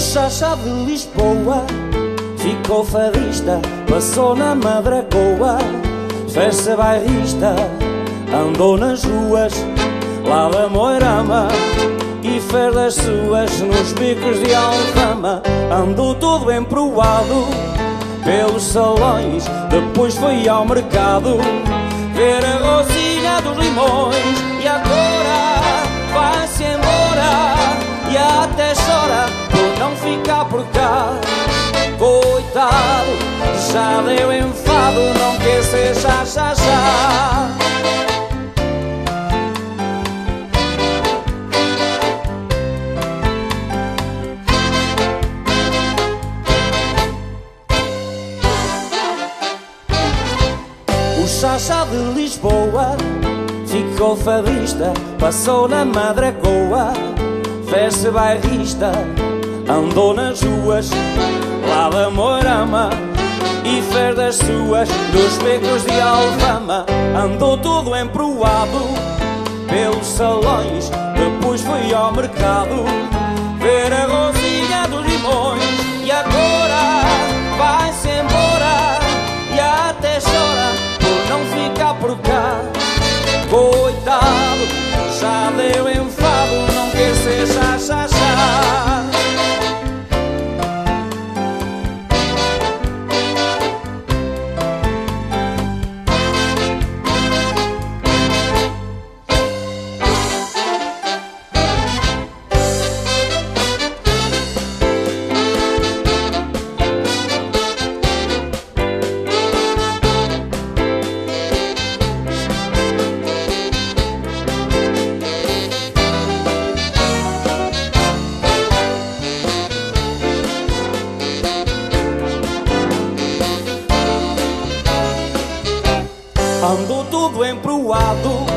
Chacha de Lisboa ficou fadista, passou na Madragoa, fez-se bairrista, andou nas ruas lá da Moirama e fez das suas nos bicos de Alfama. Andou todo emproado pelos salões, depois foi ao mercado ver a Rosinha dos Limões. E agora vai-se embora e até chora por não ficar por cá. Coitado, já deu enfado, não quer ser já. O Chacha de Lisboa ficou fadista, passou na Madragoa, fez-se bairrista, andou nas ruas lá da Moirama e fez das suas nos becos de Alfama. Andou todo emproado pelos salões, depois foi ao mercado ver a Rosinha dos Limões. E agora vai-se embora e até chora por não ficar por cá. Coitado, já deu enfado, não quer ser já. Andou todo emproado